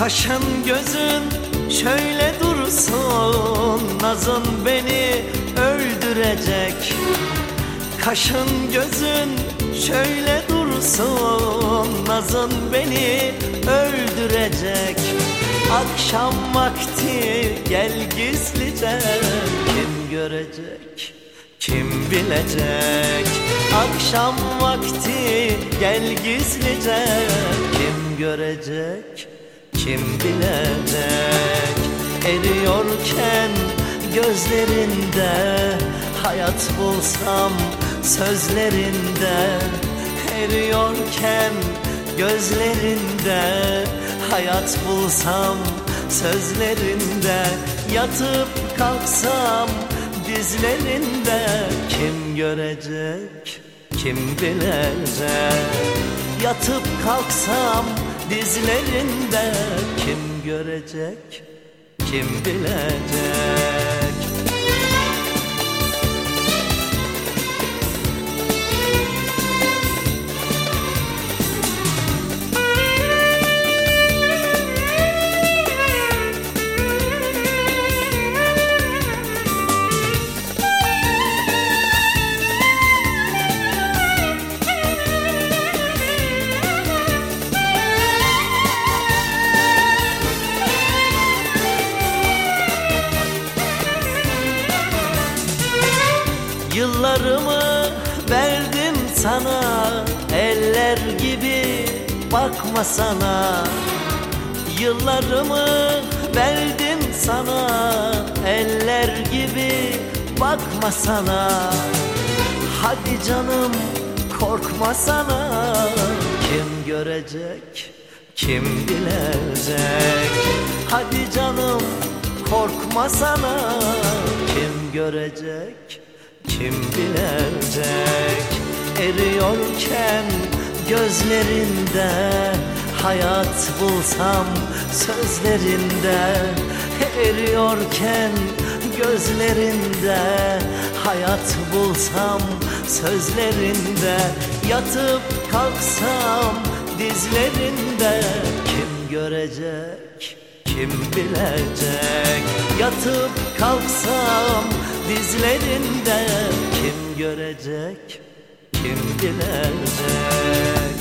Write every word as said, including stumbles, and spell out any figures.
Kaşın gözün şöyle dursun, nazın beni öldürecek. Kaşın gözün şöyle dursun, nazın beni öldürecek. Akşam vakti gel gizlice, kim görecek, kim bilecek? Akşam vakti gel gizlice, kim görecek, kim bilecek? Eriyorken gözlerinde hayat bulsam sözlerinde. Eriyorken gözlerinde hayat bulsam sözlerinde. Yatıp kalksam dizlerinde, kim görecek, kim bilecek? Yatıp kalksam dizlerinde, kim görecek, kim bilecek? Yıllarımı verdim sana, eller gibi bakma sana. Yıllarımı verdim sana, eller gibi bakma sana. Hadi canım korkma sana, kim görecek, kim bilecek? Hadi canım korkma sana, kim görecek, kim bilecek? Eriyorken gözlerinde hayat bulsam sözlerinde. Eriyorken gözlerinde hayat bulsam sözlerinde. Yatıp kalksam dizlerinde, kim görecek, kim bilecek? Yatıp kalksam dizlerinde, kim görecek, kim bilecek?